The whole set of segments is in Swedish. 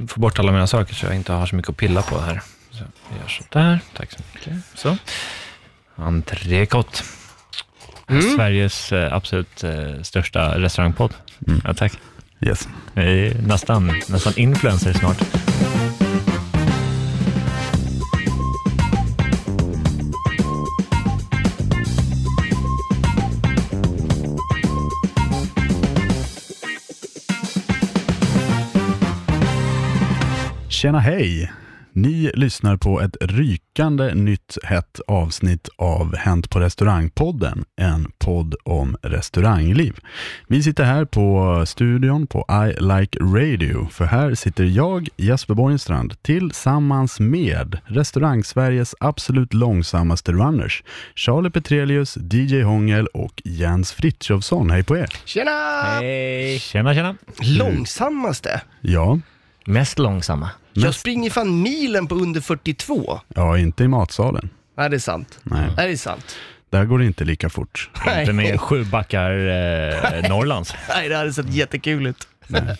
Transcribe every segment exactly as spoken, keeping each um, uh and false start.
få bort alla mina saker så jag inte har så mycket att pilla på här. Så jag gör så där. Tack så mycket. Så. Entrecôte. Mm. Sveriges eh, absolut eh, största restaurangpodd. Mm. Ja, tack. Yes. Vi är nästan, nästan influencer snart. Tjena, hej! Ni lyssnar på ett rykande nytt hett avsnitt av Hänt på restaurangpodden, en podd om restaurangliv. Vi sitter här på studion på I Like Radio, för här sitter jag, Jesper Borgenstrand, tillsammans med Restaurang-Sveriges absolut långsammaste runners, Charlie Petrelius, D J Hångel och Jens Frithiofsson. Hej på er! Tjena! Hej! Tjena, tjena! Långsammaste? Ja. Mest långsamma. Jag springer fan milen på under fyrtiotvå. Ja, inte i matsalen. Nej, det är sant. Nej. Nej, det är sant. Där går det inte lika fort. Nej. Inte med sju backar eh, Norrlands. Nej, det hade sett jättekul ut. Nej.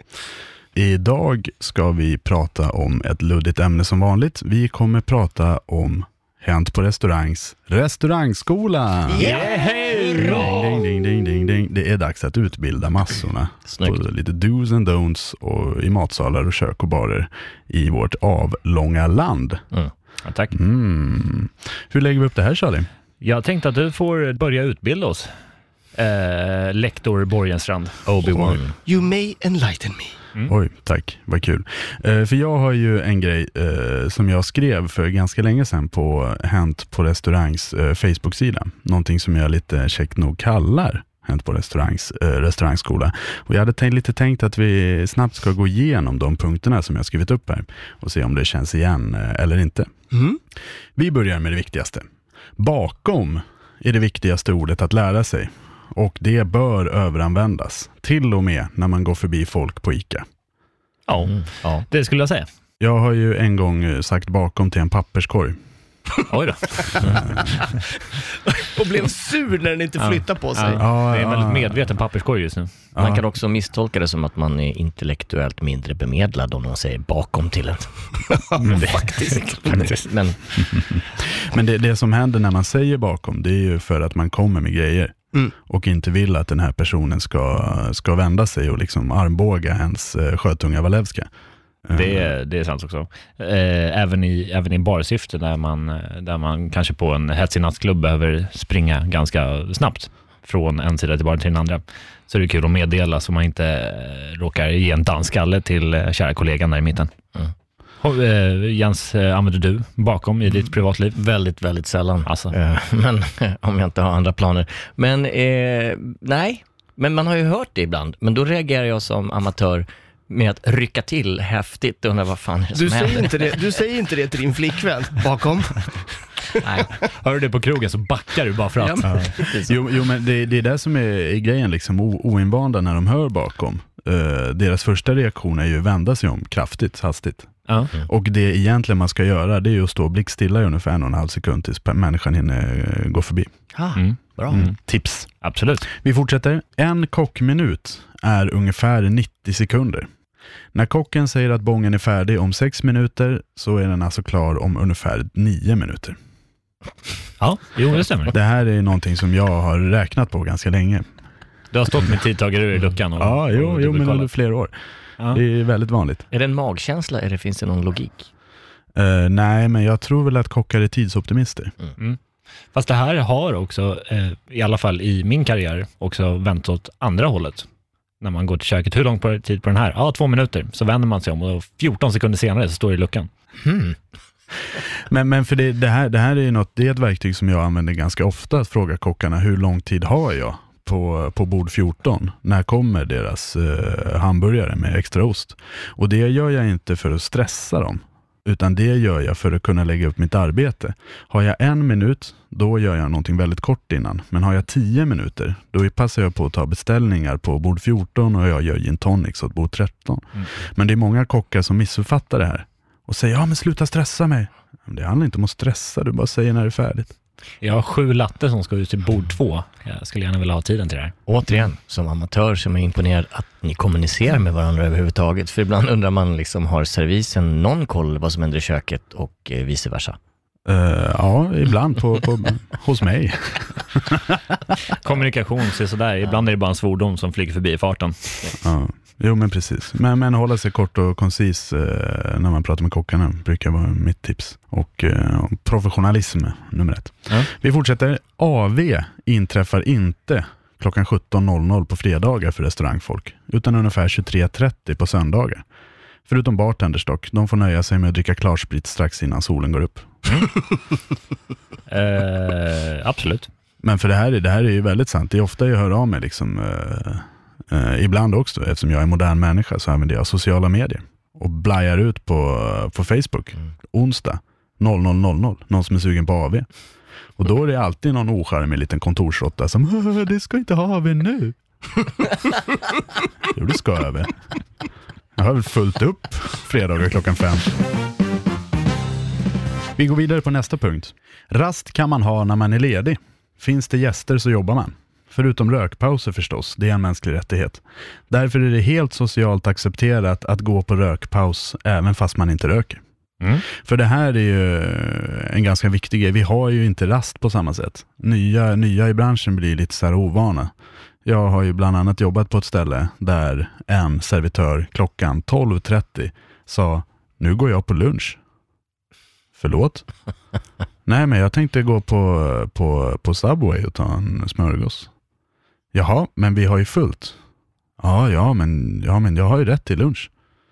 Idag ska vi prata om ett luddigt ämne som vanligt. Vi kommer prata om Hänt på restaurangs restaurangskola. Yeah! Ding, ding, ding, ding, ding. Det är dags att utbilda massorna. Snyggt. På lite do's and don'ts och i matsalar och kök och barer i vårt avlånga land. Mm. Ja, tack. Mm. Hur lägger vi upp det här, Charlie? Jag tänkte att du får börja utbilda oss. Eh, lektor Borgenstrand, Obi-Wan. You may enlighten me. Mm. Oj, tack. Vad kul. Eh, för jag har ju en grej eh, som jag skrev för ganska länge sedan på Hänt på restaurangs eh, Facebook-sida. Någonting som jag lite käckt nog kallar Hänt på restaurangs eh, restaurangskola. Och jag hade tänkt, lite tänkt att vi snabbt ska gå igenom de punkterna som jag skrivit upp här och se om det känns igen eh, eller inte. Mm. Vi börjar med det viktigaste. Bakom är det viktigaste ordet att lära sig. Och det bör överanvändas. Till och med när man går förbi folk på ICA. Ja, Mm. Ja. det skulle jag säga. Jag har ju en gång sagt bakom till en papperskorg. Oj då. Och blev sur när den inte Ja. flyttar på sig. Ja. Ja, Det är en väldigt ja. medveten papperskorg just nu. Man Ja. kan också misstolka det som att man är intellektuellt mindre bemedlad om någon säger bakom till en. Men det, Faktiskt. faktiskt. Men Men det, det som händer när man säger bakom, det är ju för att man kommer med grejer. Mm. Och inte vill att den här personen ska, ska vända sig och liksom armbåga ens eh, skötunga Walewska. Det är, det är sant också. Eh, även, i, även i barsyfte där man, där man kanske på en hetsig nattklubb behöver springa ganska snabbt från en sida till baren till den andra. Så det är kul att meddela så man inte eh, råkar ge en danskalle till eh, kära kollegan där i mitten. Mm. Och, eh, Jens, eh, använder du bakom i ditt privatliv? väldigt, väldigt sällan. Alltså. Eh, Men om jag inte har andra planer. Men eh, nej, men man har ju hört det ibland. Men då reagerar jag som amatör med att rycka till häftigt och undrar vad fan är det Du som säger, händer. inte det, du säger inte det till din flickvän bakom. Nej. Hör du det på krogen så backar du bara för att. Ja. Jo, jo, men det, det är det som är, är grejen liksom, o, oinvanda när de hör bakom. Uh, deras första reaktion är ju att vända sig om kraftigt, hastigt. Ja. Och det egentligen man ska göra, det är ju att stå blickstilla i ungefär en och en halv sekund tills människan hinner uh, gå förbi. Ah, Mm. bra. Mm. Tips. Absolut. Vi fortsätter. En kockminut är ungefär nittio sekunder. När kocken säger att bången är färdig om sex minuter så är den alltså klar om ungefär nio minuter. Ja, jo det stämmer. Det här är någonting som jag har räknat på ganska länge. Du har stått med tidtagare i luckan och, Ja, jo, och jo men dubbelkollat. under flera år. Ja. Det är väldigt vanligt. Är det en magkänsla eller finns det någon logik? Uh, nej, men jag tror väl att kockar är tidsoptimister. Mm. Fast det här har också, eh, i alla fall i min karriär, också vänt åt andra hållet. När man går till köket, hur lång på tid på den här? Ja, två minuter. Så vänder man sig om och fjorton sekunder senare så står det i luckan. Hmm. Men, men för det, det, här, det här är ju något, det är ett verktyg som jag använder ganska ofta, att fråga kockarna hur lång tid har jag på, på bord fjorton? När kommer deras eh, hamburgare med extra ost? Och det gör jag inte för att stressa dem, utan det gör jag för att kunna lägga upp mitt arbete. Har jag en minut, då gör jag någonting väldigt kort innan. Men har jag tio minuter, då passar jag på att ta beställningar på bord fjorton och jag gör gin tonics åt bord tretton. Mm. Men det är många kockar som missuppfattar det här och säger, ja men sluta stressa mig. Men det handlar inte om att stressa, du bara säger när det är färdigt. Jag har sju latte som ska ut till bord två. Jag skulle gärna vilja ha tiden till det här. Återigen, som amatör som är imponerad att ni kommunicerar med varandra överhuvudtaget. För ibland undrar man liksom, har servisen någon koll vad som händer i köket och eh, vice versa? Uh, ja, ibland på, på, hos mig. Kommunikation ser sådär. Ibland är det bara en svordom som flyger förbi i farten. Ja, jo men precis. Men, men hålla sig kort och koncis eh, när man pratar med kockarna brukar vara mitt tips. Och eh, professionalism nummer ett. Ja. Vi fortsätter. A V inträffar inte klockan sjutton på fredagar för restaurangfolk, utan ungefär tjugotre trettio på söndagar. Förutom bartenders dock, de får nöja sig med att dricka klarsprit strax innan solen går upp. eh, absolut. Men för det här, det här är ju väldigt sant. Det är ofta jag hör av mig liksom, eh, eh, ibland också, eftersom jag är modern människa så använder jag sociala medier och blajar ut på, på Facebook mm. onsdag noll noll noll noll, någon som är sugen på A V. Och då är det alltid någon ocharmig liten kontorsråtta som det ska inte ha A V nu. Jo, det ska jag väl. Jag har väl fullt upp fredagar klockan fem. Vi går vidare på nästa punkt. Rast kan man ha när man är ledig. Finns det gäster så jobbar man. Förutom rökpauser förstås, det är en mänsklig rättighet. Därför är det helt socialt accepterat att gå på rökpaus även fast man inte röker. Mm. För det här är ju en ganska viktig grej. Vi har ju inte rast på samma sätt. Nya, nya i branschen blir lite så här ovana. Jag har ju bland annat jobbat på ett ställe där en servitör klockan tolv trettio sa, nu går jag på lunch. Förlåt? Nej, men jag tänkte gå på, på, på Subway och ta en smörgås. Jaha, men vi har ju fullt. Ja, ja, men, ja, men jag har ju rätt till lunch.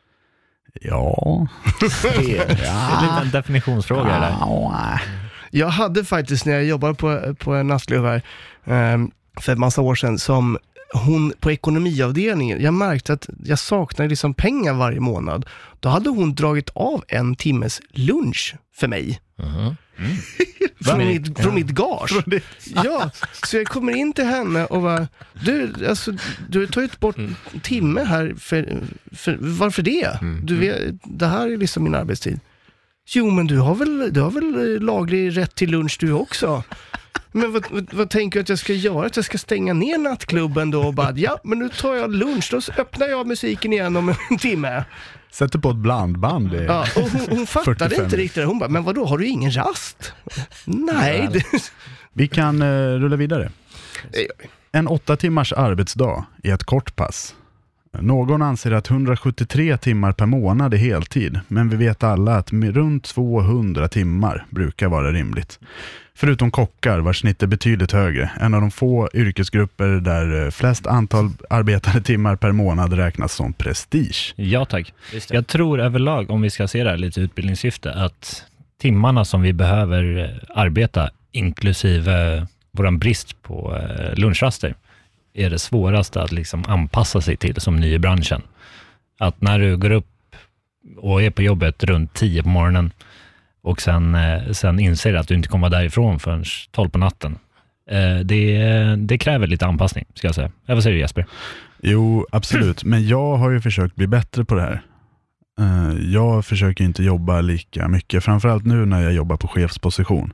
Ja. Det är en definitionsfråga ja. Där. Jag hade faktiskt när jag jobbade på, på en nattklubb här um, för en massa år sedan som hon på ekonomiavdelningen, jag märkte att jag saknade liksom pengar varje månad. Då hade hon dragit av en timmes lunch för mig. Uh-huh. Mm. från, mitt, från mitt gage. Ja, så jag kommer in till henne och bara, du, alltså, du har tagit bort en timme här. För, för, varför det? Mm. Du vet, det här är liksom min arbetstid. Jo, men du har väl, du har väl laglig rätt till lunch du också? Men vad, vad, vad tänker du att jag ska göra? Att jag ska stänga ner nattklubben då och bara, ja, men nu tar jag lunch. Då öppnar jag musiken igen om en timme. Sätter på ett blandband. Ja, och hon, hon fattade fyrtiofem inte riktigt. Hon bara, men vadå, har du ingen rast? Nej. Det... Vi kan uh, rulla vidare. En åtta timmars arbetsdag är ett kort pass. Någon anser att hundrasjuttiotre timmar per månad är heltid, men vi vet alla att runt tvåhundra timmar brukar vara rimligt. Förutom kockar vars snitt är betydligt högre. En av de få yrkesgrupper där flest antal arbetade timmar per månad räknas som prestige. Ja tack. Jag tror överlag, om vi ska se det här lite utbildningssyfte, att timmarna som vi behöver arbeta inklusive våran brist på lunchraster är det svåraste att liksom anpassa sig till som ny i branschen. Att när du går upp och är på jobbet runt tio på morgonen och sen, sen inser att du inte kommer därifrån förrän tolv på natten. Det, det kräver lite anpassning, ska jag säga. Jag vad säger du, Jesper? Jo, absolut. Men jag har ju försökt bli bättre på det här. Jag försöker inte jobba lika mycket. Framförallt nu när jag jobbar på chefsposition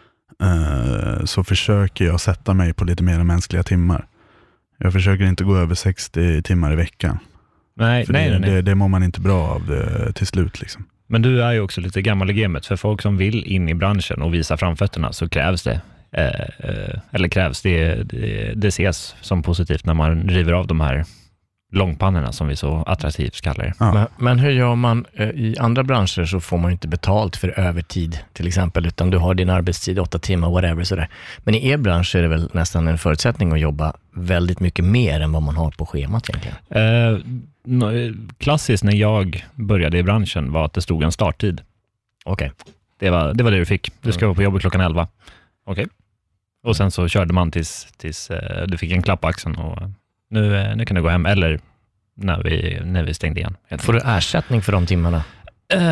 så försöker jag sätta mig på lite mer mänskliga timmar. Jag försöker inte gå över sextio timmar i veckan. Nej, nej, det, nej. Det, det mår man inte bra av det, till slut liksom. Men du är ju också lite gammal i gamet. För folk som vill in i branschen och visa framfötterna så krävs det. Eh, eller krävs det, det. Det ses som positivt när man river av de här långpannorna som vi så attraktivt kallar det. Ja. Men, men hur gör man? I andra branscher så får man inte betalt för övertid till exempel, utan du har din arbetstid åtta timmar, whatever sådär. Men i er bransch är det väl nästan en förutsättning att jobba väldigt mycket mer än vad man har på schemat egentligen? Eh, klassiskt när jag började i branschen var att det stod en starttid. Okej. Okay. Det var, det var det du fick. Du ska mm. vara på jobbet klockan elva. Okej. Okay. Och sen så körde man tills, tills eh, du fick en klapp på axeln och Nu, nu kan du gå hem, eller när vi, när vi stängde igen. Får du ersättning för de timmarna? Uh...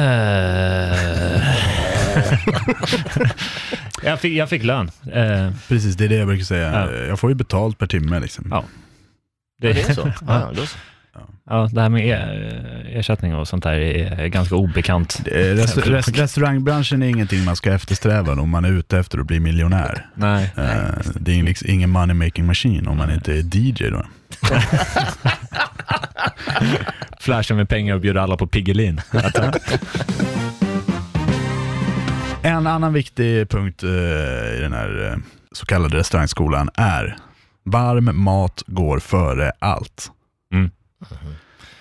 jag, fick, jag fick lön. Uh... Precis, det är det jag brukar säga. Uh. Jag får ju betalt per timme liksom. Ja. Det, det är så? Ja, då... Ja, det här med e- ersättning och sånt där är ganska obekant. Rest, rest, restaurangbranschen är ingenting man ska eftersträva om man är ute efter att bli miljonär. Nej. Uh, det är liksom ingen money making machine om man inte är D J då. Flasha med pengar och bjuda alla på Piggelin. En annan viktig punkt uh, i den här uh, så kallade restaurangskolan är varm mat går före allt. Mm. Mm-hmm.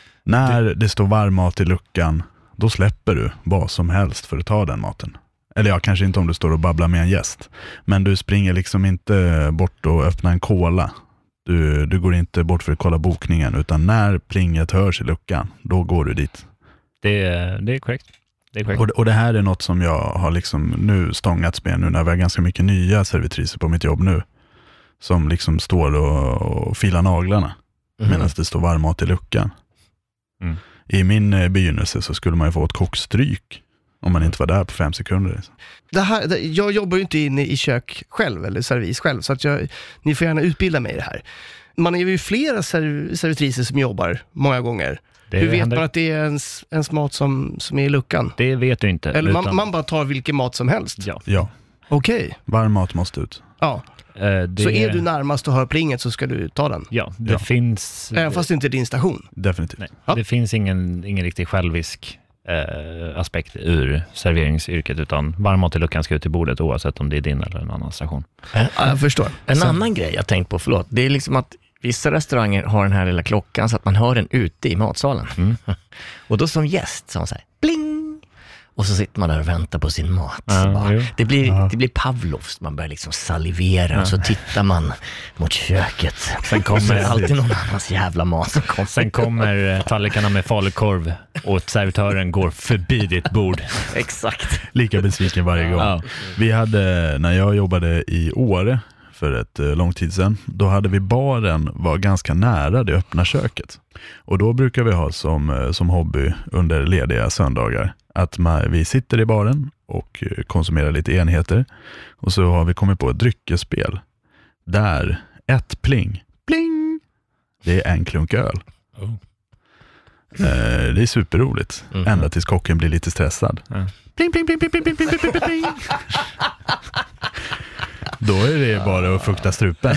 När det... det står varm mat i luckan, då släpper du vad som helst för att ta den maten. Eller ja, kanske inte om du står och babblar med en gäst. Men du springer liksom inte bort och öppnar en cola. Du, du går inte bort för att kolla bokningen, utan när plinget hörs i luckan, då går du dit. Det, det är korrekt. Det är korrekt. Och, och det här är något som jag har liksom nu stångats med nu när vi har ganska mycket nya servitriser på mitt jobb nu. Som liksom står och, och filar naglarna mm. medan det står varm mat i luckan. Mm. I min eh, begynnelse så skulle man ju få ett kockstryk om man inte var där på fem sekunder. Det här, det, jag jobbar ju inte inne i kök själv eller servis själv, så att jag, ni får gärna utbilda mig i det här. Man är ju flera serv, servitriser som jobbar många gånger. Det Hur vet händer... man att det är ens, ens mat som, som är i luckan? Det vet du inte. Eller utan... man, man bara tar vilken mat som helst? Ja. ja. Okej. Okay. Varm mat måste ut. Ja. Uh, det... Så är du närmast och hör plinget så ska du ta den? Ja, det ja. finns... Även fast det inte är din station? Definitivt. Nej. Ja. Det finns ingen, ingen riktig självisk eh, aspekt ur serveringsyrket, utan varm mat i luckan ska ut till bordet oavsett om det är din eller en annan station. Ja, jag förstår. En så... annan grej jag tänkt på, förlåt, det är liksom att vissa restauranger har den här lilla klockan så att man hör den ute i matsalen. Mm. Och då som gäst så man säger bling! Och så sitter man där och väntar på sin mat. Ja, bara, det, blir, ja. det blir Pavlovs. Man börjar liksom salivera ja. och så tittar man mot köket. Sen kommer alltid någon annans jävla mat som kommer. Sen kommer tallrikarna med falukorv och servitören går förbi ditt bord. Exakt. Lika besviken varje gång. Ja. Vi hade, när jag jobbade i Åre för ett eh, lång tid sedan, då hade vi baren var ganska nära det öppna köket. Och då brukar vi ha som, som hobby under lediga söndagar att man, vi sitter i baren och konsumerar lite enheter, och så har vi kommit på ett dryckesspel där ett pling, pling, det är en klunk öl. Oh. Eh, det är superroligt. Mm-hmm. Ända tills kocken blir lite stressad. Mm. Pling, pling, pling, pling, pling, pling, pling, pling, pling. Då är det bara att fukta strupen.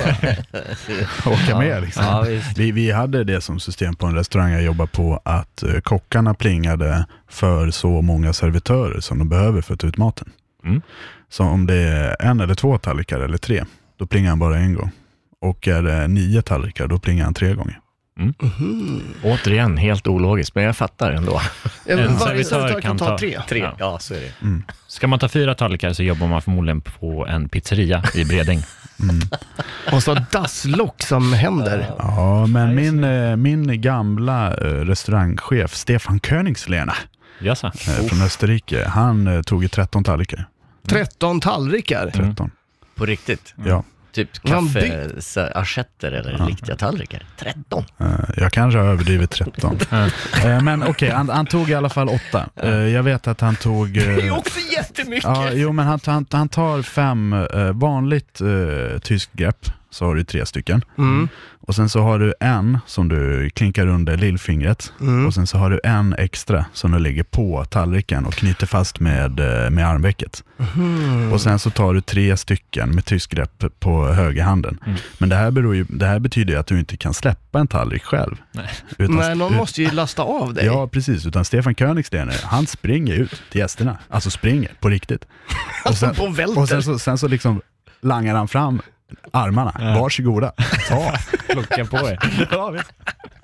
Åka med liksom. Ja, vi, vi hade det som system på en restaurang jag jobbar på, att kockarna plingade för så många servitörer som de behöver för att ta ut maten. Mm. Så om det är en eller två tallrikar eller tre, då plingar han bara en gång. Och är det nio tallrikar, då plingar han tre gånger. Mm. Mm-hmm. Återigen, helt ologiskt, men jag fattar ändå. En servitör kan ta tre. tre. Ja. ja, så är det. Mm. Ska man ta fyra tallrikar så jobbar man förmodligen på en pizzeria i Bredäng. Mm. Och så dasslock som händer. Ja, men min, min gamla restaurangchef Stefan Königslena Jassa. från Österrike, han tog tretton tallrikar. tretton tallrikar? tretton. Mm. På riktigt? Ja. Typ kaffe, arsetter eller ja. riktiga tallrikar. tretton. Uh, jag kanske har överdrivit tretton. uh, men okej, okay, han, han tog i alla fall åtta. Uh, jag vet att han tog... Uh, det är också jättemycket. Ja, uh, jo, men han, han, han tar fem uh, vanligt uh, tyskt grepp. Så har du tre stycken. Mm. Och sen så har du en som du klinkar under lillfingret. Mm. Och sen så har du en extra som du lägger på tallriken och knyter fast med, med armvecket. Mm. Och sen så tar du tre stycken med tyskgrepp på högerhanden. Mm. Men det här, beror ju, det här betyder ju att du inte kan släppa en tallrik själv. Nej, utan, Nej någon ut, måste ju lasta av dig. Ja, precis. Utan Stefan Königstener, han springer ut till gästerna. Alltså springer, på riktigt. Och sen, och sen, så, sen så liksom langar han fram armarna. Ja. Varsågoda. Ta. Plocka på er. Ja, visst.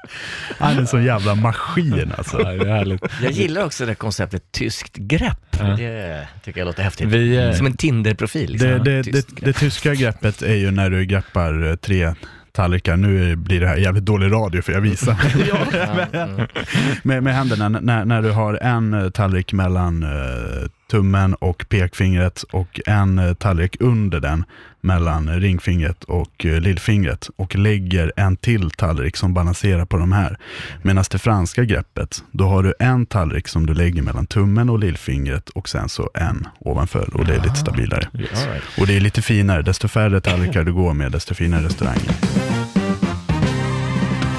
Han är en sån jävla maskin alltså. Ja, det är härligt. Jag gillar också det konceptet tyskt grepp. Ja. Det tycker jag låter häftigt. Vi, som en Tinder-profil. Liksom. Det, det, det, det tyska greppet är ju när du greppar tre tallrikar. Nu blir det här jävligt dålig radio för jag visar. Ja. med, med, med händerna. När, när du har en tallrik mellan uh, tummen och pekfingret och en tallrik under den mellan ringfingret och uh, lillfingret och lägger en till tallrik som balanserar på de här. Medan det franska greppet, då har du en tallrik som du lägger mellan tummen och lillfingret och sen så en ovanför, och det är lite stabilare. Yes. Och det är lite finare. Desto färre tallrikar du går med, desto finare restauranger.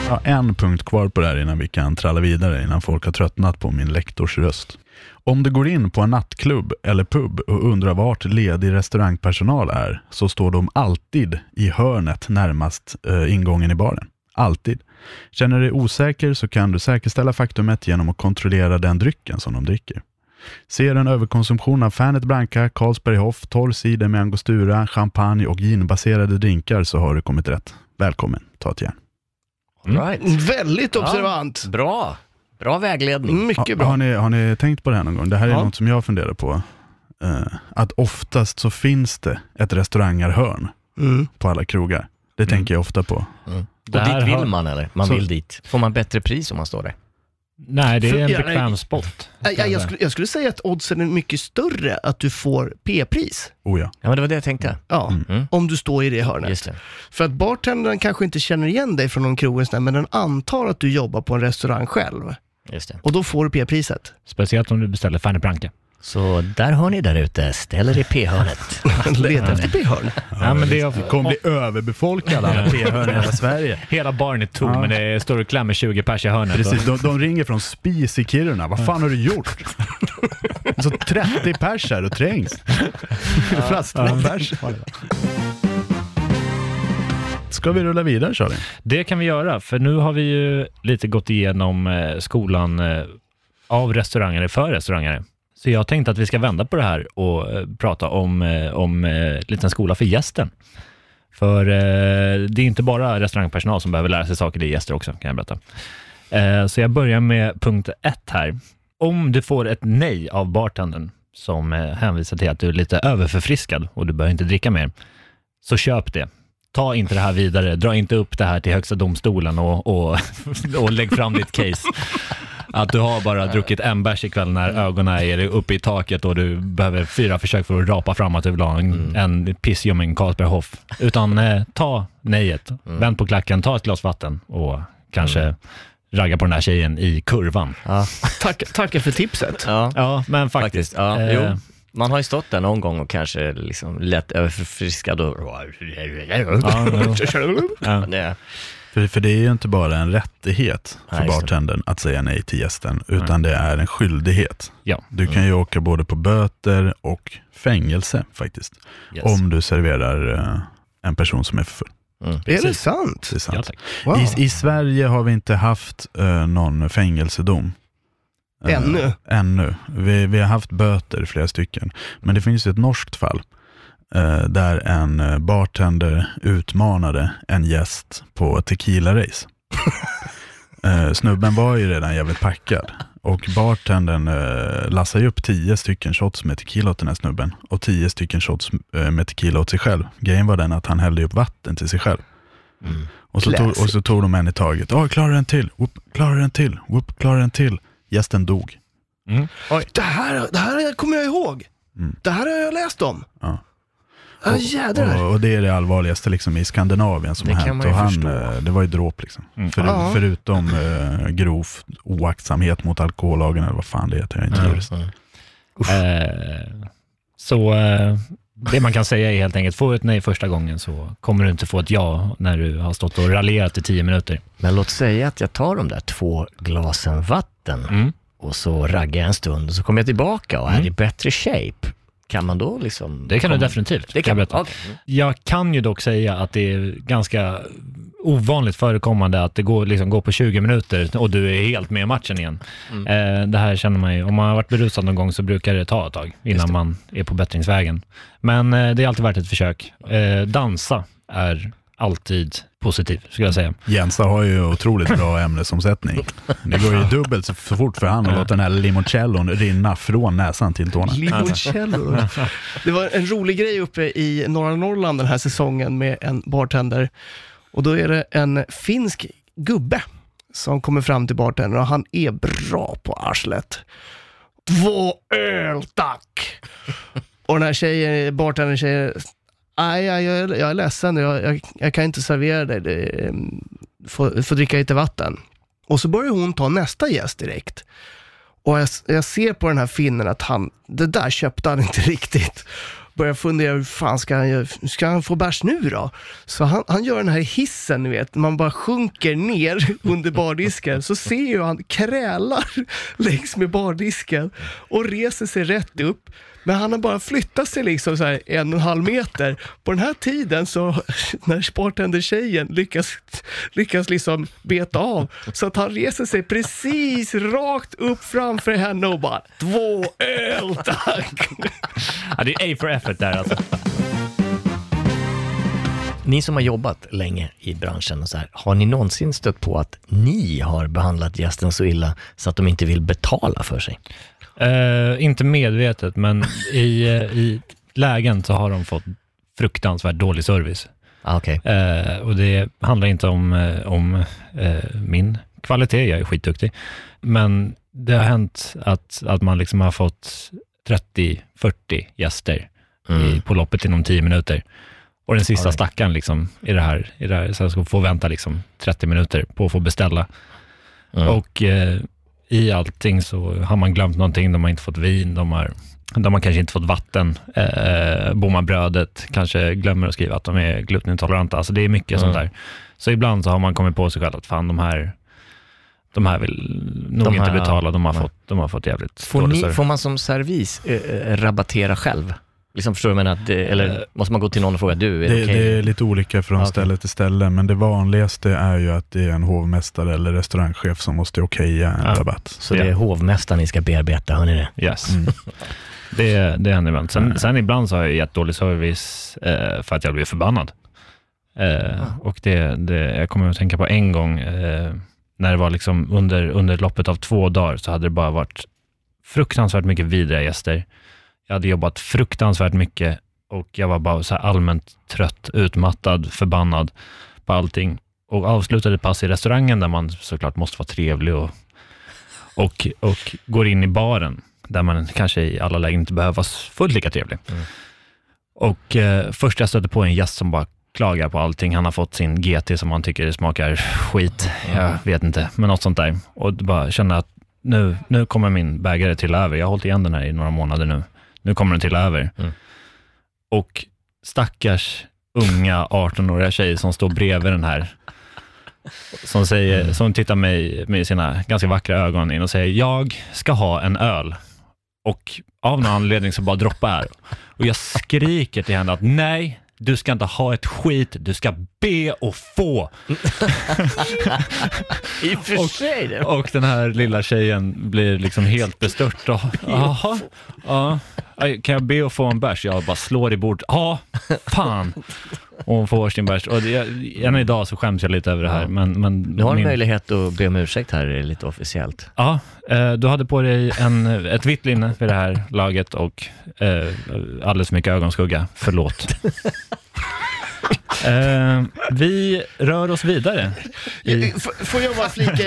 Ja, en punkt kvar på det här innan vi kan tralla vidare, innan folk har tröttnat på min lektors röst. Om du går in på en nattklubb eller pub och undrar vart ledig restaurangpersonal är, så står de alltid i hörnet närmast eh, ingången i baren. Alltid. Känner du dig osäker så kan du säkerställa faktumet genom att kontrollera den drycken som de dricker. Ser en överkonsumtion av Fernet Branca, Carlsberg Hoff, torr cider med angostura, champagne och ginbaserade drinkar, så har du kommit rätt. Välkommen, ta ett järn. Mm. Right. Väldigt observant. Ja, bra. Bra vägledning. Mycket ha, bra. Har ni, har ni tänkt på det här någon gång? Det här är Ja. något som jag funderar på. Uh, att oftast så finns det ett restaurangarhörn Mm. på alla krogar. Det Mm. tänker jag ofta på. Mm. Det Och här dit vill har- man eller? Man Så- vill dit. Får man bättre pris om man står där? Nej, det är en För- ja, bekväm nej. spot. Ja, jag, jag, skulle, jag skulle säga att oddsen är mycket större att du får P-pris. Oh ja. Ja, men det var det jag tänkte. Ja, Mm. om du står i det hörnet. Just det. För att bartendern kanske inte känner igen dig från någon krog, men den antar att du jobbar på en restaurang själv. Just det. Och då får du P-priset. Speciellt om du beställer Fernet Branca. Så där har ni där ute. Ställ er i P-hörnet. Leta efter P-hörn. Ja, men det är, Det kommer bli överbefolkade alla P-hörn i hela Sverige. hela baren är tom, Ja. men det står och klämmer tjugo pers i hörnet. Precis, de, de ringer från Spis i Kiruna. Vad fan har du gjort? Så trettio pers här och trängs. Fast två pers. Ska vi rulla vidare, Charlie? Det kan vi göra, för nu har vi ju lite gått igenom eh, skolan eh, av restauranger för restauranger. Så jag tänkte att vi ska vända på det här och eh, prata om, eh, om eh, liten skola för gästen. För eh, det är inte bara restaurangpersonal som behöver lära sig saker, det är gäster också, kan jag berätta. Eh, så jag börjar med punkt ett här. Om du får ett nej av bartendern som eh, hänvisar till att du är lite överförfriskad och du behöver inte dricka mer, så köp det. Ta inte det här vidare, dra inte upp det här till högsta domstolen och, och, och lägg fram ditt case. Att du har bara druckit en bärs ikväll när ögonen är uppe i taket och du behöver fyra försök för att rapa fram att du vill ha en, mm. en pissjuming Carlsberg Hoff. Utan eh, ta nejet, mm. vänd på klacken, ta ett glas vatten och kanske mm. ragga på den här tjejen i kurvan. Ja. Tack, tackar för tipset. Ja, Ja, men faktiskt. faktiskt. Ja, Eh, jo. Man har ju stått där någon gång och kanske liksom lätt överförfriskad och... Ja, ja. Ja. Det, För, för det är ju inte bara en rättighet för Nej, just det. bartendern att säga nej till gästen, utan det är en skyldighet. Ja. Du kan ju åka både på böter och fängelse faktiskt, Yes. om du serverar eh, en person som är för full. mm. Är det sant? Det är sant. Ja, tack. Wow. I, I Sverige har vi inte haft eh, någon fängelsedom. Eh, Ännu? Ännu. Vi, vi har haft böter, flera stycken. Men det finns ett norskt fall eh, där en eh, bartender utmanade en gäst på tequila-race. eh, snubben var ju redan jävligt packad. Och bartendern eh, lassade upp tio stycken shots med tequila åt den här snubben. Och tio stycken shots eh, med tequila åt sig själv. Grejen var den att han hällde upp vatten till sig själv. Mm. Och så, tog, Classic. och så tog de en i taget. Åh, klarar en till. Whoop, klarar en till. Whoop, klarar en till. Gästen dog. Mm. Det här, det här kommer jag ihåg. Mm. Det här har jag läst om. Ja. Ja, jädrar. Och, och det är det allvarligaste liksom, i Skandinavien som Det har kan hänt. man Och ju han, förstå. eh, det var ju dråp liksom. Mm. För, Ja. Förutom eh, grov oaktsamhet mot alkohollagen eller vad fan det heter. Jag är inte Ja. jurist. Mm. Eh, så eh, det man kan säga är helt enkelt, får du ett nej första gången så kommer du inte få ett ja när du har stått och raljerat i tio minuter. Men låt säga att jag tar de där två glasen vatten Mm. och så raggar jag en stund och så kommer jag tillbaka och är Mm. i bättre shape. Kan man då liksom... Det kan komma- du definitivt. Det kan jag man. berätta. Okej. Jag kan ju dock säga att det är ganska ovanligt förekommande att det går, liksom, går på tjugo minuter och du är helt med i matchen igen. Mm. Eh, det här känner man ju, om man har varit berusad någon gång så brukar det ta ett tag innan det. man är på bättringsvägen. Men eh, det är alltid värt ett försök. Eh, dansa är alltid positiv, skulle jag säga. Jensa har ju otroligt bra ämnesomsättning. Det går ju dubbelt så fort för han att låta den här limoncellon rinna från näsan till tårna. Limoncello. Det var en rolig grej uppe i norra Norrland den här säsongen med en bartender. Och då är det en finsk gubbe som kommer fram till bartendern och han är bra på arslet. Två öl, tack! Och den här tjejen, bartendern säger, nej, jag, jag, jag är ledsen, jag, jag, jag kan inte servera dig, det, får, får dricka lite vatten. Och så börjar hon ta nästa gäst direkt. Och jag, jag ser på den här finnen att han, det där köpte han inte riktigt. börjar fundera, hur fan ska han, ska han få bärs nu då? Så han, han gör den här hissen, ni vet, man bara sjunker ner under bardisken, så ser ju han krälar längs med bardisken och reser sig rätt upp. Men han har bara flyttat sig liksom så här en och en halv meter. På den här tiden så när bartender-tjejen lyckas, lyckas liksom beta av, så att han reser sig precis rakt upp framför henne och bara, två öl tack. Ja, det är A for effort där alltså. Ni som har jobbat länge i branschen och så här, har ni någonsin stött på att ni har behandlat gästen så illa så att de inte vill betala för sig? Uh, inte medvetet, men i, i lägen så har de fått fruktansvärt dålig service. Ah, okay. uh, och det handlar inte om, uh, om uh, min kvalitet, jag är skitduktig, men det har hänt att, att man liksom har fått trettio fyrtio gäster mm. i, på loppet inom tio minuter. Och den sista right. stackaren liksom, i det här, i det här så jag ska få vänta liksom trettio minuter på att få beställa. Mm. Och uh, i allting så har man glömt någonting, de har inte fått vin, de har, de har kanske inte fått vatten, eh, bommar brödet, kanske glömmer att skriva att de är glutenintoleranta, alltså det är mycket mm. sånt där. Så ibland så har man kommit på sig själv att fan, de här de här vill nog de här, inte betala, de har, fått, de har fått jävligt får, ni, får man som servis eh, rabattera själv? Liksom förstår du, men att det, eller måste man gå till någon och fråga, du, är det, det, okay? det är lite olika från okay. ställe till ställe, men det vanligaste är ju att det är en hovmästare eller restaurangchef som måste okeja en ja. rabatt. Så det är hovmästaren ni ska bearbeta, hörni det? Yes. Mm. det, det händer ibland. Sen, sen ibland så har jag gett dålig service eh, för att jag blir förbannad. Eh, ja. Och det, det, jag kommer att tänka på en gång eh, när det var liksom under, under loppet av två dagar så hade det bara varit fruktansvärt mycket vidriga gäster. Jag hade jobbat fruktansvärt mycket och jag var bara så här allmänt trött, utmattad, förbannad på allting. Och avslutade pass i restaurangen där man såklart måste vara trevlig och, och, och går in i baren där man kanske i alla lägen inte behöver vara fullt lika trevlig. Mm. Och eh, först jag stötte på en gäst som bara klagar på allting. Han har fått sin G T som han tycker smakar skit. Mm. Jag vet inte, men något sånt där. Och bara känna att nu, nu kommer min bägare till över. Jag har hållit igen den här i några månader nu. Nu kommer den till över. Mm. Och stackars unga arton-åriga tjej som står bredvid den här som säger, mm. som tittar mig med sina ganska vackra ögon in och säger, jag ska ha en öl. Och av någon anledning så bara droppar här. Och jag skriker till henne att nej, du ska inte ha ett skit, du ska be och få. I och för sig det. Och, och den här lilla tjejen blir liksom helt bestört. Och, aha, ja, kan jag be och få en bärs? Jag bara slår i bordet. Ja, fan. Och hon får sin bärs. Och det, än idag så skäms jag lite över det här. Men, men du har en min... möjlighet att be om ursäkt här lite officiellt. Ja, du hade på dig en, ett vitt linne vid det här laget och eh, alldeles mycket ögonskugga. Förlåt. Uh, vi rör oss vidare i... F- Får jag bara flika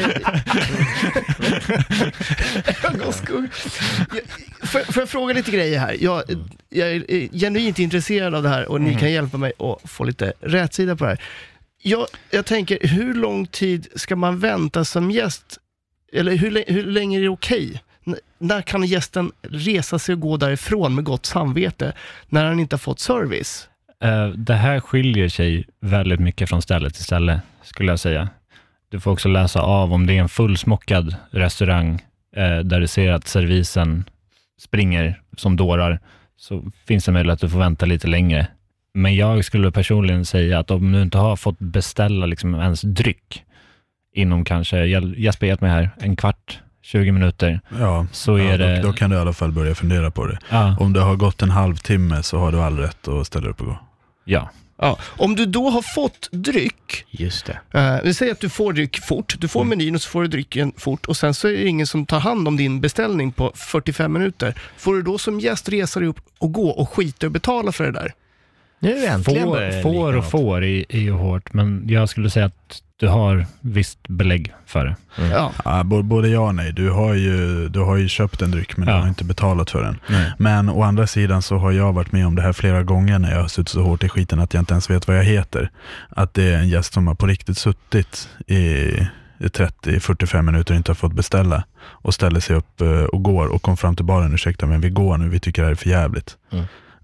ögonskugga? Får jag fråga lite grejer här? Jag, jag är genuint intresserad av det här och mm. ni kan hjälpa mig att få lite rätsida på det här. Jag, jag tänker, hur lång tid ska man vänta som gäst? Eller hur, hur länge är det okej? N- när kan gästen resa sig och gå därifrån med gott samvete när han inte har fått service? Uh, det här skiljer sig väldigt mycket från ställe till ställe, skulle jag säga. Du får också läsa av om det är en fullsmockad restaurang uh, där du ser att servisen springer som dårar, så finns det möjlighet att du får vänta lite längre. Men jag skulle personligen säga att om du inte har fått beställa liksom ens dryck inom kanske, Jesper hjälp mig här, en kvart, tjugo minuter. Ja, så är ja, det... då, då kan du i alla fall börja fundera på det. Ja. Om det har gått en halvtimme så har du all rätt att ställa upp och gå. Ja. Ja, om du då har fått dryck, just det. Uh, vi säger att du får dryck fort, du får mm. menyn och så får du drycken fort och sen så är det ingen som tar hand om din beställning på fyrtiofem minuter. Får du då som gäst resa dig upp och gå och skita och betala för det där? Nu äntligen får, får och får är ju hårt, men jag skulle säga att du har visst belägg för det. Mm. Ja. Ja, både ja och nej. Du har ju, du har ju köpt en dryck men ja. du har inte betalat för den. Nej. Men å andra sidan så har jag varit med om det här flera gånger när jag har suttit så hårt i skiten att jag inte ens vet vad jag heter. Att det är en gäst som har på riktigt suttit i trettio till fyrtiofem minuter och inte har fått beställa och ställer sig upp och går och kom fram till baren, ursäkta men vi går nu, vi tycker det här är för jävligt. Mm.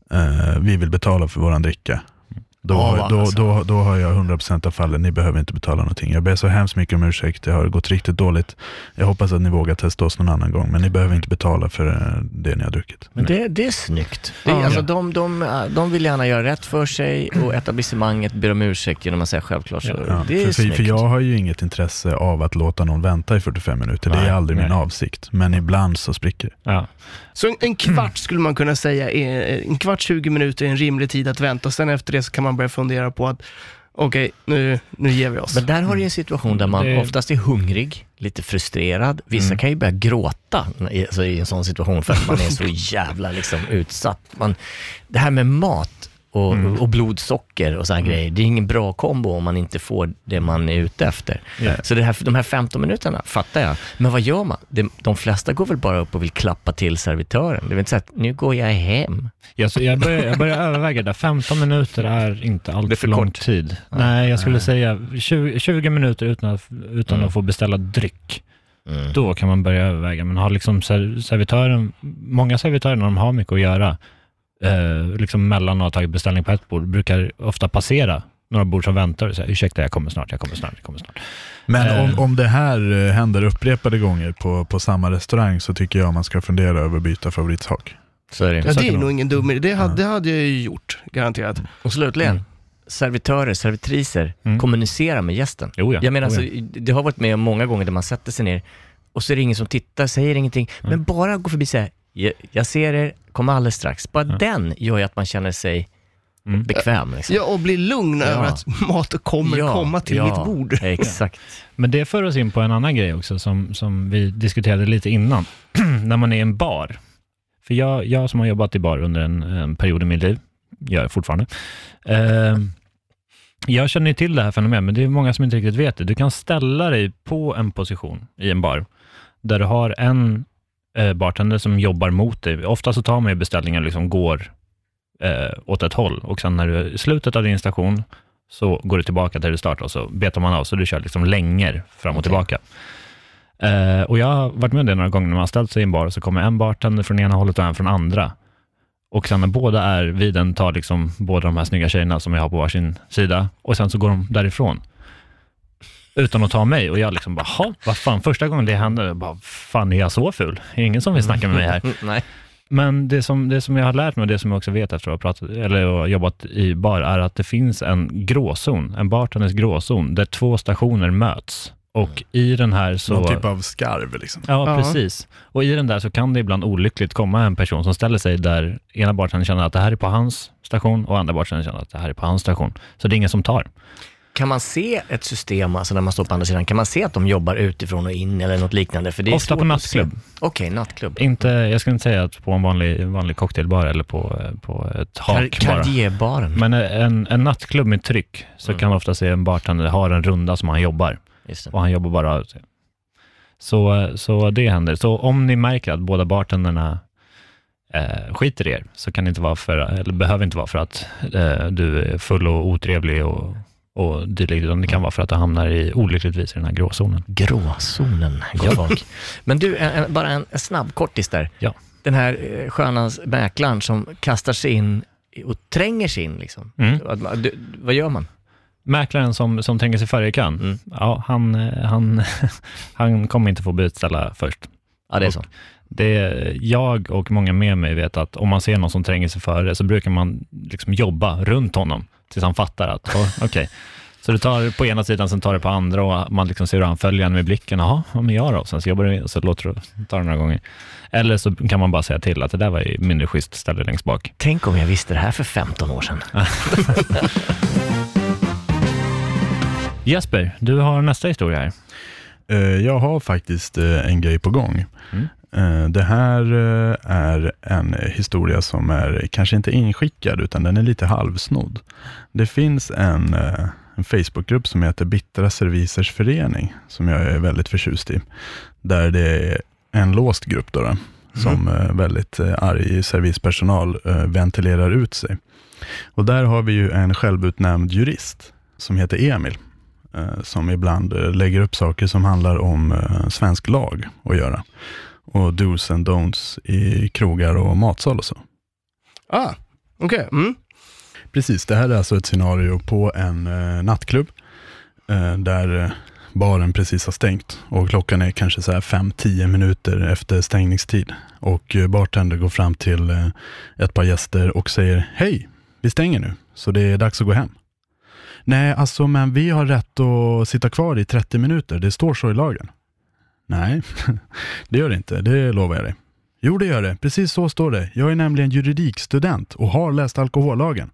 eh, vi vill betala för våran dricka. Då, Ja, då, alltså. då, då har jag hundra procent av fallen, ni behöver inte betala någonting. Jag ber så hemskt mycket om ursäkt, det har gått riktigt dåligt. Jag hoppas att ni vågar testa oss någon annan gång, men ni behöver inte betala för eh, det ni har druckit. Men det, det är snyggt. Det är, Ja. alltså, de, de, de vill gärna göra rätt för sig och etablissemanget ber om ursäkt genom att säga självklart. Så Ja, det är för, för, snyggt. för jag har ju inget intresse av att låta någon vänta i fyrtiofem minuter. Det Nej, är aldrig min nej. avsikt. Men ibland så spricker det. Ja. Så en, en kvart skulle man kunna säga, är, en kvart, tjugo minuter är en rimlig tid att vänta. Och sen efter det så kan man börja fundera på att okej, nu, nu ger vi oss. Men där har du en situation där man Det- oftast är hungrig, lite frustrerad. Vissa kan ju börja gråta i, alltså, i en sån situation för att man är så jävla liksom, utsatt. Man, det här med mat och, och blodsocker och sådana grejer, det är ingen bra kombo om man inte får det man är ute efter. Ja. Så det här, de här femton minuterna fattar jag. Men vad gör man? De, de flesta går väl bara upp och vill klappa till servitören. Det är väl inte så att nu går jag hem. Jag, så jag, börjar, jag börjar överväga det. femton minuter är inte allt Det är för för lång kort. tid. Nej, jag skulle säga tjugo, tjugo minuter utan, att, utan Mm. att få beställa dryck. Mm. Då kan man börja överväga. Men har liksom ser, servitören, många servitörer när de har mycket att göra, eh, liksom mellan att ha tagit beställning på ett bord, brukar ofta passera några bord som väntar och säger, ursäkta, jag kommer snart, jag kommer snart, jag kommer snart. Men Eh. om, om det här eh, händer upprepade gånger på, på samma restaurang, så tycker jag man ska fundera över att byta favoritsak. Så är det. ja, så det är kan nog det ingen dum idé. Det hade, Ja. det hade jag ju gjort, garanterat. Och slutligen, servitörer, servitriser, Mm. kommunicera med gästen. Jo, ja. Jag menar, Jo, alltså, ja. det har varit med om många gånger där man sätter sig ner och så är det ingen som tittar, säger ingenting, men bara gå förbi och säga, jag, jag ser er, kommer alldeles strax. Bara den gör ju att man känner sig Mm. bekväm. Liksom. Ja, och bli lugn Ja. över att maten kommer Ja, komma till ja, mitt bord. Exakt. Men det för oss in på en annan grej också som, som vi diskuterade lite innan. När man är i en bar. För jag, jag som har jobbat i bar under en, en period i mitt liv, gör jag fortfarande. Eh, jag känner ju till det här fenomenet, men det är många som inte riktigt vet det. Du kan ställa dig på en position i en bar där du har en eh, bartender som jobbar mot dig. Ofta så tar man ju beställningar och liksom går eh, åt ett håll. Och sen när du är i slutet av din station så går du tillbaka till du startar och så betar man av, så du kör liksom längre fram och Okej. tillbaka. Eh, och jag har varit med om det några gånger när man har ställt sig i en bar, så kommer en bartender från ena hållet och en från andra. Och sen när båda är vid den, tar liksom båda de här snygga tjejerna som jag har på varsin sida, och sen så går de därifrån utan att ta mig. Och jag liksom bara, "Ha, vad fan?" Första gången det hände, jag bara, fan, är jag så ful? Är ingen som vill snacka med mig här? Mm, nej. Men det som, det som jag har lärt mig, och det som jag också vet efter att ha pratat, eller jobbat i bar, är att det finns en gråzon, en bartenders gråzon, där två stationer möts. Och i den här så... Någon typ av skarv liksom. Ja, Ja. precis. Och i den där så kan det ibland olyckligt komma en person som ställer sig där ena bartendern känner att det här är på hans station och andra bartendern känner att det här är på hans station. Så det är ingen som tar. Kan man se ett system, alltså när man står på andra sidan, kan man se att de jobbar utifrån och in eller något liknande? För det är Ofta svårt på att se. nattklubb. Okej, nattklubb. Inte, jag skulle inte säga att på en vanlig, vanlig cocktailbar eller på, på ett hak Kar- bara. Karriärbaren. Men en, en nattklubb med tryck, så Mm. kan man ofta se en bartender har en runda som han jobbar. Just det. Och han jobbar bara... Så, så det händer. Så om ni märker att båda bartenderna eh, skiter i er, så kan det inte vara för, eller behöver inte vara för att eh, du är full och otrevlig och, och dylikt, utan det kan vara för att du hamnar i, olyckligtvis i den här gråzonen. Gråzonen, gott folk. Men du, en, en, bara en, en snabb kortis där. Ja. Den här eh, sköna mäklaren som kastar sig in och tränger sig in liksom. Mm. Att man- du, vad gör man? Mäklaren som, som tänker sig före i kön, Mm. ja, han, han, han kommer inte få beställa först. Ja, det är Och så. Det är, jag och många med mig vet att om man ser någon som tränger sig före, så brukar man liksom jobba runt honom tills han fattar att, oh, okej. Okay. Så du tar på ena sidan, sen tar det på andra, och man liksom ser hur han följer en med blicken. Jaha, ja, men jag då? Sen så jobbar du, så låter du ta det några gånger. Eller så kan man bara säga till att det där var ju mindre schysst, ställe längst bak. Tänk om jag visste det här för femton år sedan. Jesper, du har nästa historia här. Eh, Jag har faktiskt eh, en grej på gång. Mm. Eh, Det här eh, är en historia som är kanske inte inskickad, utan den är lite halvsnodd. Det finns en, eh, en Facebookgrupp som heter Bittra Servisers Förening, som jag är väldigt förtjust i. Där det är en låst grupp då, då som eh, väldigt eh, arg servispersonal eh, ventilerar ut sig. Och där har vi ju en självutnämnd jurist som heter Emil, eh, som ibland eh, lägger upp saker som handlar om eh, svensk lag att göra. Och do's and don'ts i krogar och matsal och så. Ah, Okej. Okay. Mm. Precis, det här är alltså ett scenario på en eh, nattklubb eh, där eh, baren precis har stängt och klockan är kanske så här fem till tio minuter efter stängningstid. Och eh, bartender går fram till eh, ett par gäster och säger: hej, vi stänger nu, så det är dags att gå hem. Nej, alltså men vi har rätt att sitta kvar i trettio minuter, det står så i lagen. Nej, det gör det inte, det lovar jag dig. Jo, det gör det, precis så står det. Jag är nämligen juridikstudent och har läst alkohollagen.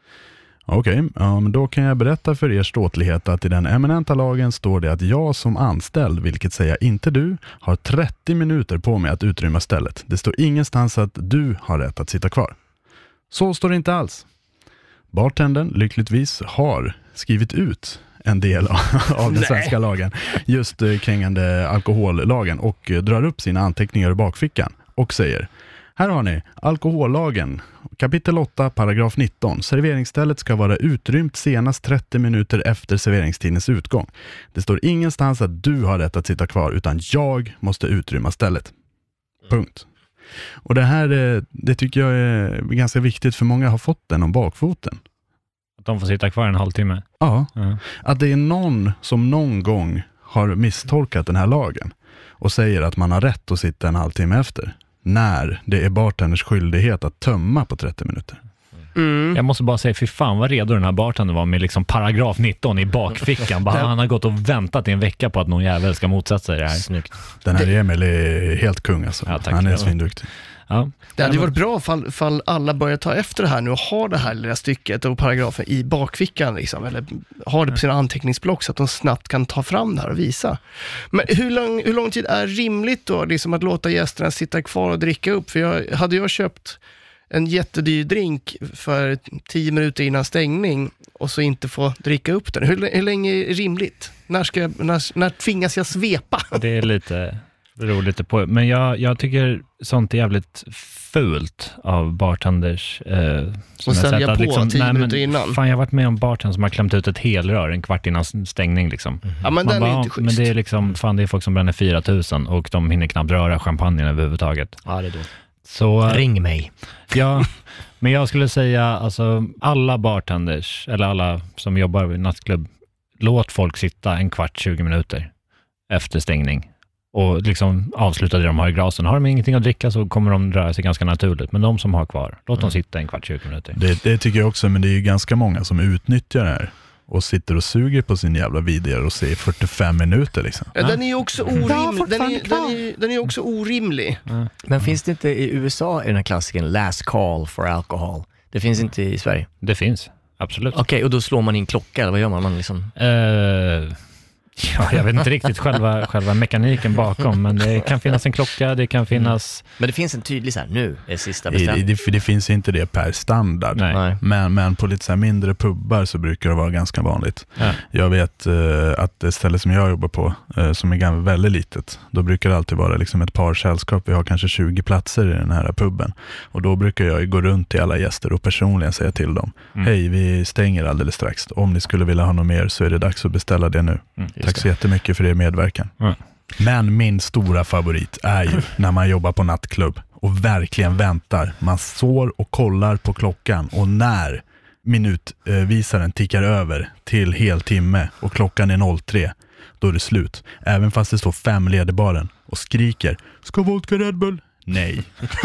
Okej, okay, ja, men då kan jag berätta för er ståtlighet att i den eminenta lagen står det att jag som anställd, vilket säger inte du, har trettio minuter på mig att utrymma stället. Det står ingenstans att du har rätt att sitta kvar. Så står det inte alls. Bartendern lyckligtvis har skrivit ut en del av den svenska lagen, just krängande alkohollagen, och drar upp sina anteckningar i bakfickan och säger: här har ni alkohollagen, kapitel åtta, paragraf nitton. Serveringsstället ska vara utrymt senast trettio minuter efter serveringstidens utgång. Det står ingenstans att du har rätt att sitta kvar, utan jag måste utrymma stället. Punkt. Och det här, det tycker jag är ganska viktigt, för många har fått den om bakfoten. Att de får sitta kvar en halvtimme? Ja, ja. Att det är någon som någon gång har misstolkat den här lagen och säger att man har rätt att sitta en halvtimme efter, när det är bartenders skyldighet att tömma på trettio minuter. Mm. Jag måste bara säga, fy fan vad redo den här bartendern var med liksom paragraf nitton i bakfickan. Bara, han har gått och väntat i en vecka på att någon jävel ska motsätta sig det här. Snyggt. Den här Emil är helt kung alltså. Ja, han är svinduktig. Ja. Det hade ju varit bra fall, fall alla börjar ta efter det här nu och ha det här lilla stycket och paragrafen i bakfickan liksom, eller ha det på sina anteckningsblock så att de snabbt kan ta fram det här och visa. Men hur lång, hur lång tid är rimligt då liksom att låta gästerna sitta kvar och dricka upp? För jag, hade jag köpt en jättedyr drink för tio minuter innan stängning och så inte få dricka upp den, hur, hur länge är rimligt? När, ska jag, när, när tvingas jag svepa? Det är lite... beror lite på. Men jag, jag tycker sånt är jävligt fult av bartenders. Eh, och sälja på liksom, tio nej, minuter men, innan. Fan, jag har varit med om bartender som har klämt ut ett helrör en kvart innan stängning. Liksom. Mm. Ja, men den bara, är inte schysst. Men det är liksom, fan, det är folk som bränner fyra tusen och de hinner knappt röra champagnen överhuvudtaget. Ja, det är då. Så, ring mig. Ja, men jag skulle säga alltså, alla bartenders eller alla som jobbar i nattklubb, låt folk sitta en kvart, tjugo minuter efter stängning. Och liksom avsluta det de har i glasen. Har de ingenting att dricka så kommer de röra sig ganska naturligt. Men de som har kvar, låt dem sitta en kvart, tjugo minuter. Det, det tycker jag också, men det är ju ganska många som utnyttjar det här. Och sitter och suger på sin jävla videor och ser fyrtiofem minuter liksom. Ja, den är ju också orimlig. Den är, den är, den är också orimlig. Ja. Men finns det inte i U S A i den här klassiken last call for alcohol? Det finns inte i Sverige? Det finns, absolut. Okej, okay, och då slår man in klocka, eller vad gör man? man liksom... Uh... Ja, jag vet inte riktigt själva, själva mekaniken bakom, men det kan finnas en klocka, det kan finnas... Mm. Men det finns en tydlig så här, nu är sista bestämt. Det, det, det finns inte det per standard. Nej. Men, men på lite så här mindre pubbar så brukar det vara ganska vanligt. Ja. Jag vet uh, att det ställe som jag jobbar på, uh, som är ganska väldigt litet, då brukar det alltid vara liksom ett par sällskap. Vi har kanske tjugo platser i den här puben. Och då brukar jag gå runt till alla gäster och personligen säga till dem, mm. hej, vi stänger alldeles strax. Om ni skulle vilja ha något mer så är det dags att beställa det nu. Mm. Tack så jättemycket för er medverkan. Mm. Men min stora favorit är ju när man jobbar på nattklubb och verkligen väntar. Man står och kollar på klockan och när minutvisaren tickar över till heltimme och klockan är noll tre, då är det slut. Även fast det står fem led i baren och skriker, ska vodka Red Bull? Nej.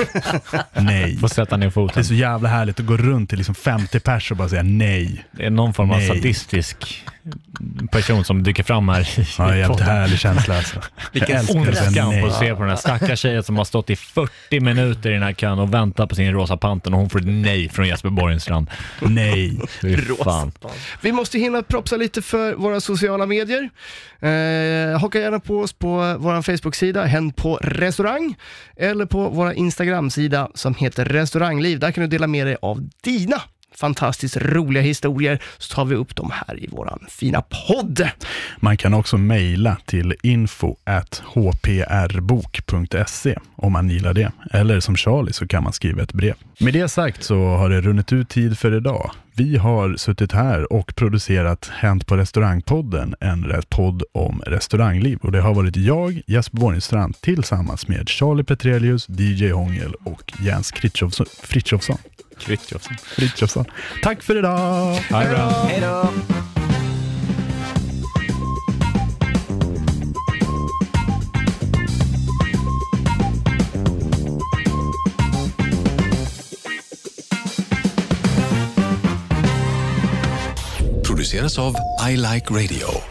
Nej. Får sätta ner foten. Det är så jävla härligt att gå runt till liksom femtio pers och bara säga nej. Det är någon form av nej. Sadistisk person som dyker fram här i ja, jävligt härlig känsla alltså. Vilken ondskan på att se på den här stackars tjejen som har stått i fyrtio minuter i den här kön och väntat på sin rosa panten och hon får ett nej från Jesper Borgenstrand. Nej. Fan. Vi måste hinna propsa lite för våra sociala medier. Eh, haka gärna på oss på vår Facebook-sida Hen på restaurang eller på vår Instagram-sida som heter Restaurangliv. Där kan du dela med dig av dina fantastiskt roliga historier, så tar vi upp dem här i våran fina podd. Man kan också mejla till info at h p r bok punkt se om man gillar det. Eller som Charlie så kan man skriva ett brev. Med det sagt så har det runnit ut tid för idag. Vi har suttit här och producerat Hänt på restaurangpodden, en podd om restaurangliv. Och det har varit jag, Jesper Borgenstrand, tillsammans med Charlie Petrelius, D J Hångel och Jens Frithiofsson. Frithiofsson. Frithiofsson. Frithiofsson. Tack för idag! Hej då! Hej då! Produceras av I Like Radio.